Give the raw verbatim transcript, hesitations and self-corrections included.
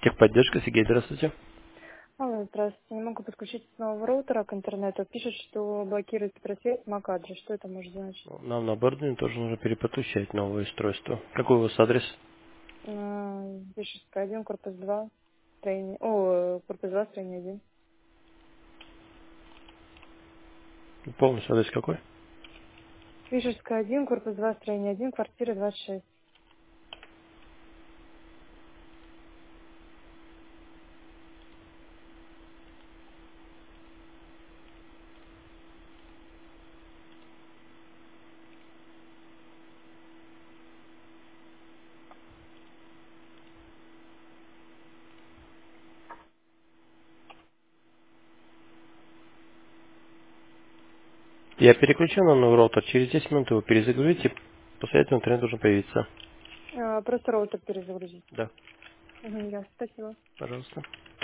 Техподдержка, Сергей, здравствуйте. Алло, здравствуйте. Не могу подключить с нового роутера к интернету. Пишет, что блокирует просвет MAC-адрес. Что это может значить? Нам на оборудование тоже нужно переподключать новое устройство. Какой у вас адрес? М, Вишерская один, корпус два, строение... О, корпус два, строение один. Полностью адрес какой? Вишерская один, корпус два, строение один, квартира двадцать шесть. Я переключил на новый роутер. Через десять минут его перезагрузите. После этого интернет должен появиться. А, просто роутер перезагрузить. Да, Угу, ясно, спасибо. пожалуйста.